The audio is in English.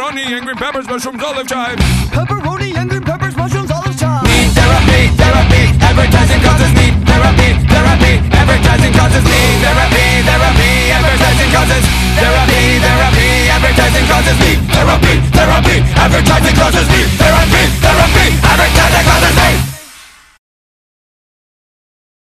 pepperoni and green peppers, mushrooms, olive chives. Pepperoni and green peppers.